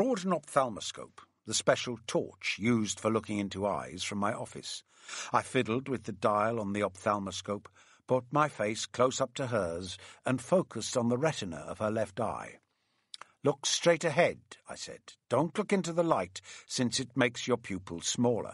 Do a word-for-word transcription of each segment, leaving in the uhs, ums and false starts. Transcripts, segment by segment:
brought an ophthalmoscope, the special torch used for looking into eyes, from my office. I fiddled with the dial on the ophthalmoscope, brought my face close up to hers, and focused on the retina of her left eye. "Look straight ahead," I said. "Don't look into the light, since it makes your pupils smaller."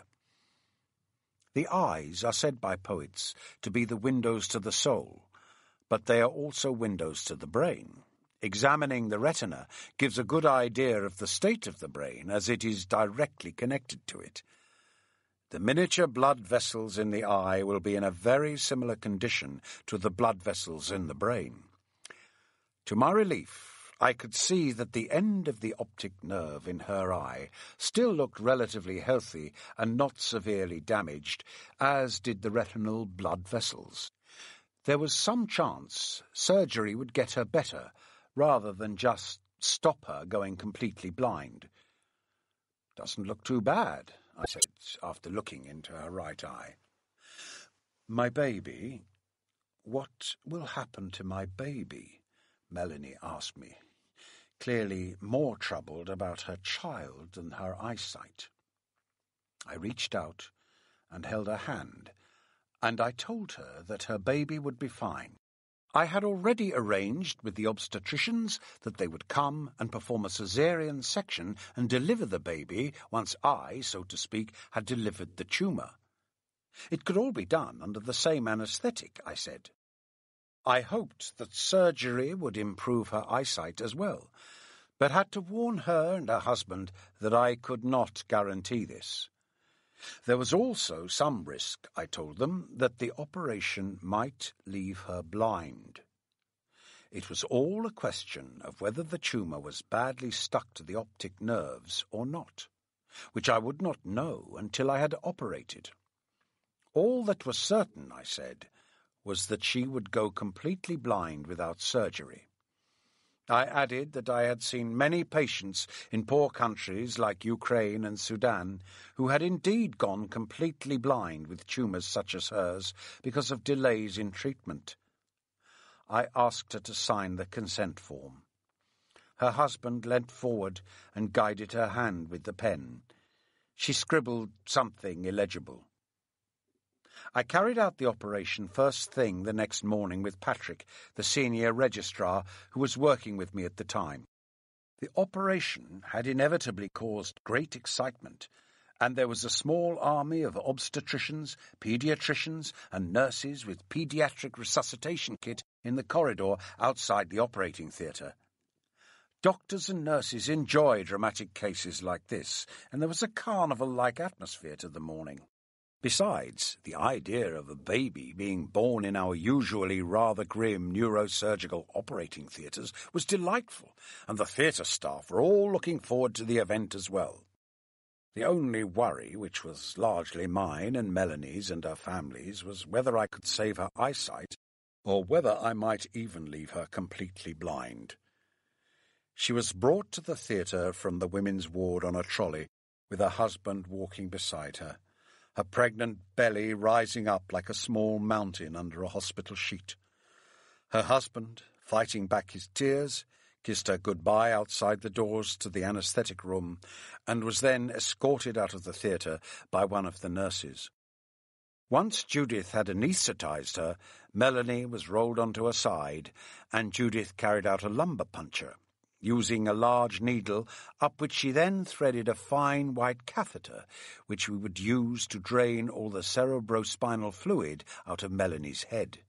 The eyes are said by poets to be the windows to the soul, but they are also windows to the brain. Examining the retina gives a good idea of the state of the brain, as it is directly connected to it. The miniature blood vessels in the eye will be in a very similar condition to the blood vessels in the brain. To my relief, I could see that the end of the optic nerve in her eye still looked relatively healthy and not severely damaged, as did the retinal blood vessels. There was some chance surgery would get her better, rather than just stop her going completely blind. "Doesn't look too bad," I said, after looking into her right eye. "My baby? What will happen to my baby?" Melanie asked me, clearly more troubled about her child than her eyesight. I reached out and held her hand, and I told her that her baby would be fine. I had already arranged with the obstetricians that they would come and perform a caesarean section and deliver the baby once I, so to speak, had delivered the tumour. It could all be done under the same anaesthetic, I said. I hoped that surgery would improve her eyesight as well, but had to warn her and her husband that I could not guarantee this. There was also some risk, I told them, that the operation might leave her blind. It was all a question of whether the tumour was badly stuck to the optic nerves or not, which I would not know until I had operated. All that was certain, I said, was that she would go completely blind without surgery. I added that I had seen many patients in poor countries like Ukraine and Sudan who had indeed gone completely blind with tumours such as hers because of delays in treatment. I asked her to sign the consent form. Her husband leant forward and guided her hand with the pen. She scribbled something illegible. I carried out the operation first thing the next morning with Patrick, the senior registrar, who was working with me at the time. The operation had inevitably caused great excitement, and there was a small army of obstetricians, paediatricians, and nurses with paediatric resuscitation kit in the corridor outside the operating theatre. Doctors and nurses enjoy dramatic cases like this, and there was a carnival-like atmosphere to the morning. Besides, the idea of a baby being born in our usually rather grim neurosurgical operating theatres was delightful, and the theatre staff were all looking forward to the event as well. The only worry, which was largely mine and Melanie's and her family's, was whether I could save her eyesight, or whether I might even leave her completely blind. She was brought to the theatre from the women's ward on a trolley, with her husband walking beside her, her pregnant belly rising up like a small mountain under a hospital sheet. Her husband, fighting back his tears, kissed her goodbye outside the doors to the anaesthetic room, and was then escorted out of the theatre by one of the nurses. Once Judith had anaesthetized her, Melanie was rolled onto her side, and Judith carried out a lumbar puncture, using a large needle up which she then threaded a fine white catheter, which we would use to drain all the cerebrospinal fluid out of Melanie's head.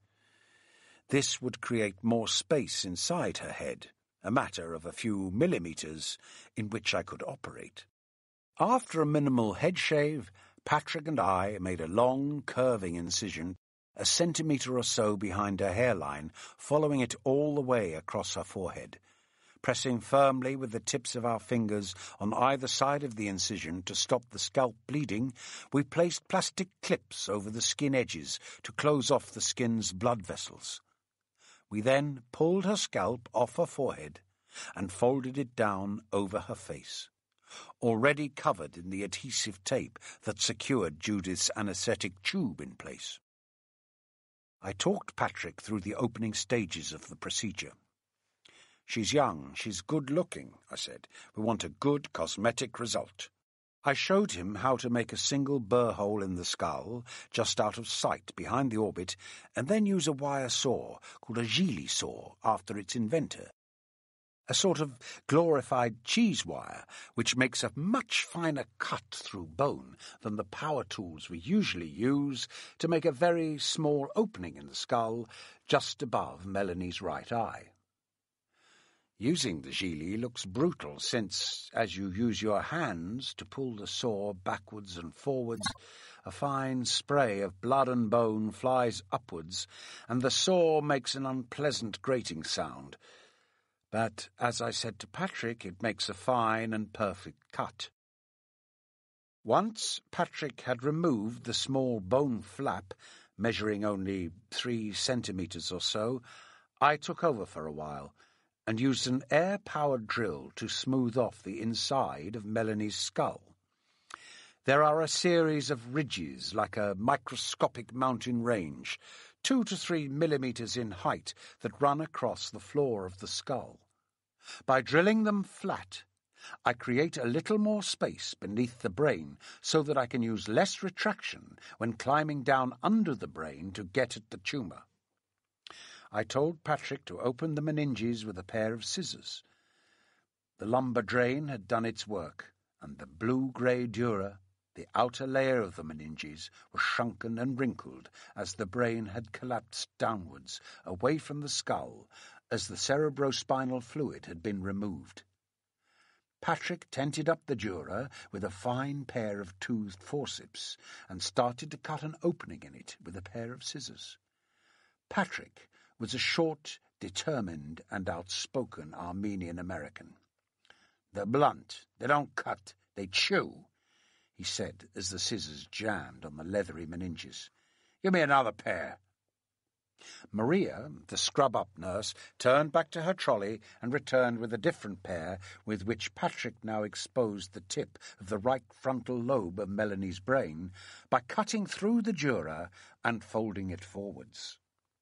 This would create more space inside her head, a matter of a few millimetres, in which I could operate. After a minimal head shave, Patrick and I made a long, curving incision, a centimetre or so behind her hairline, following it all the way across her forehead. Pressing firmly with the tips of our fingers on either side of the incision to stop the scalp bleeding, we placed plastic clips over the skin edges to close off the skin's blood vessels. We then pulled her scalp off her forehead and folded it down over her face, already covered in the adhesive tape that secured Judith's anaesthetic tube in place. I talked Patrick through the opening stages of the procedure. She's young, she's good-looking, I said. We want a good cosmetic result. I showed him how to make a single burr hole in the skull, just out of sight, behind the orbit, and then use a wire saw, called a Gigli saw, after its inventor. A sort of glorified cheese wire, which makes a much finer cut through bone than the power tools we usually use to make a very small opening in the skull just above Melanie's right eye. Using the Gigli looks brutal since, as you use your hands to pull the saw backwards and forwards, a fine spray of blood and bone flies upwards, and the saw makes an unpleasant grating sound. But, as I said to Patrick, it makes a fine and perfect cut. Once Patrick had removed the small bone flap, measuring only three centimetres or so, I took over for a while, and used an air-powered drill to smooth off the inside of Melanie's skull. There are a series of ridges like a microscopic mountain range, two to three millimetres in height, that run across the floor of the skull. By drilling them flat, I create a little more space beneath the brain so that I can use less retraction when climbing down under the brain to get at the tumour. I told Patrick to open the meninges with a pair of scissors. The lumbar drain had done its work, and the blue-grey dura, the outer layer of the meninges, was shrunken and wrinkled as the brain had collapsed downwards, away from the skull, as the cerebrospinal fluid had been removed. Patrick tented up the dura with a fine pair of toothed forceps and started to cut an opening in it with a pair of scissors. Patrick was a short, determined, and outspoken Armenian-American. "They're blunt. They don't cut. They chew," he said as the scissors jammed on the leathery meninges. "Give me another pair." Maria, the scrub-up nurse, turned back to her trolley and returned with a different pair, with which Patrick now exposed the tip of the right frontal lobe of Melanie's brain by cutting through the dura and folding it forwards.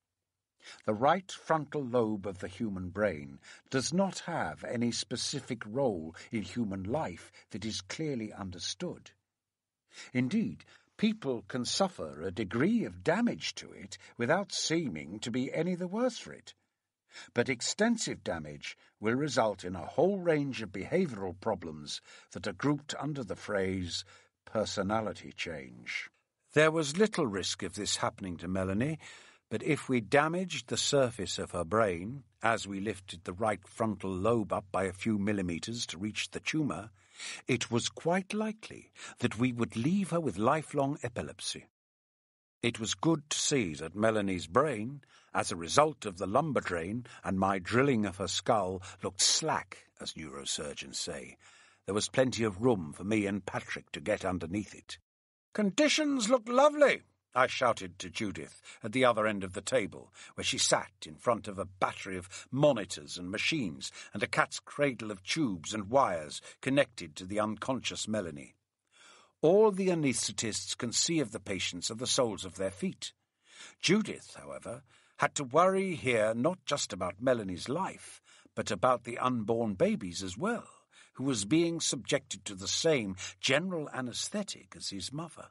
The right frontal lobe of the human brain does not have any specific role in human life that is clearly understood. Indeed, people can suffer a degree of damage to it without seeming to be any the worse for it. But extensive damage will result in a whole range of behavioural problems that are grouped under the phrase personality change. There was little risk of this happening to Melanie, but if we damaged the surface of her brain, as we lifted the right frontal lobe up by a few millimetres to reach the tumour, it was quite likely that we would leave her with lifelong epilepsy. It was good to see that Melanie's brain, as a result of the lumbar drain and my drilling of her skull, looked slack, as neurosurgeons say. There was plenty of room for me and Patrick to get underneath it. "Conditions look lovely," I shouted to Judith at the other end of the table, where she sat in front of a battery of monitors and machines and a cat's cradle of tubes and wires connected to the unconscious Melanie. All the anaesthetists can see of the patients are the soles of their feet. Judith, however, had to worry here not just about Melanie's life, but about the unborn baby's as well, who was being subjected to the same general anaesthetic as his mother.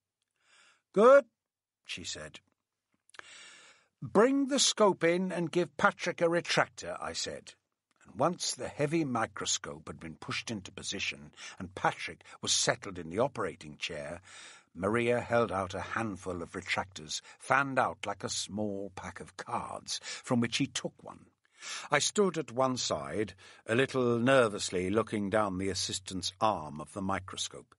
"Good," she said. "Bring the scope in and give Patrick a retractor," I said. And once the heavy microscope had been pushed into position and Patrick was settled in the operating chair, Maria held out a handful of retractors, fanned out like a small pack of cards, from which he took one. I stood at one side, a little nervously looking down the assistant's arm of the microscope.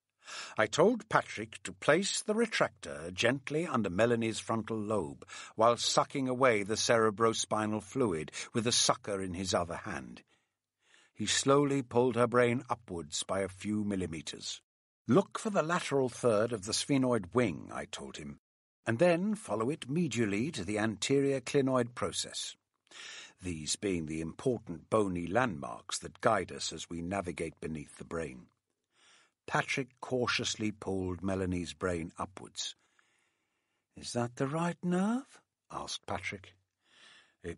I told Patrick to place the retractor gently under Melanie's frontal lobe, while sucking away the cerebrospinal fluid with a sucker in his other hand. He slowly pulled her brain upwards by a few millimetres. "Look for the lateral third of the sphenoid wing," I told him, "and then follow it medially to the anterior clinoid process, these being the important bony landmarks that guide us as we navigate beneath the brain." Patrick cautiously pulled Melanie's brain upwards. "Is that the right nerve?" asked Patrick.